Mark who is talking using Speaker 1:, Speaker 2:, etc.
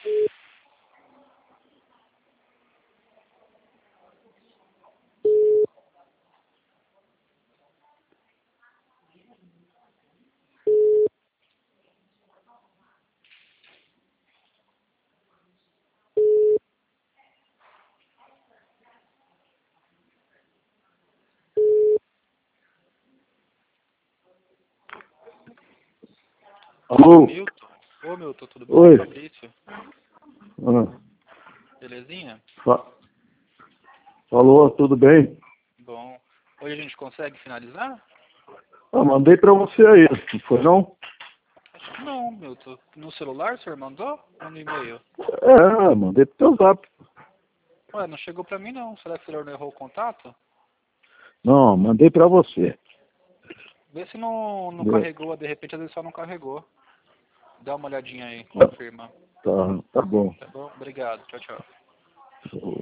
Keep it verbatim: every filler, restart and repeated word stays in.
Speaker 1: Alô?
Speaker 2: Milton? Ô Milton, tudo bem?
Speaker 1: Oi.
Speaker 2: Fabrício?
Speaker 1: Ah,
Speaker 2: Belezinha?
Speaker 1: fa- falou, tudo bem?
Speaker 2: Bom. Hoje a gente consegue finalizar?
Speaker 1: Ah, mandei pra você aí, não foi não?
Speaker 2: Acho que não, Milton. No celular o senhor mandou? Ou no e-mail?
Speaker 1: É, mandei pro teu zap.
Speaker 2: Ué, não chegou pra mim não. Será que o senhor não errou o contato?
Speaker 1: Não, mandei pra você.
Speaker 2: Vê se não, não
Speaker 1: Deu.
Speaker 2: carregou, de repente às vezes só não carregou. Dá uma olhadinha aí,
Speaker 1: Tá,
Speaker 2: confirma.
Speaker 1: tá, tá bom.
Speaker 2: Tá bom? Obrigado. Tchau, tchau.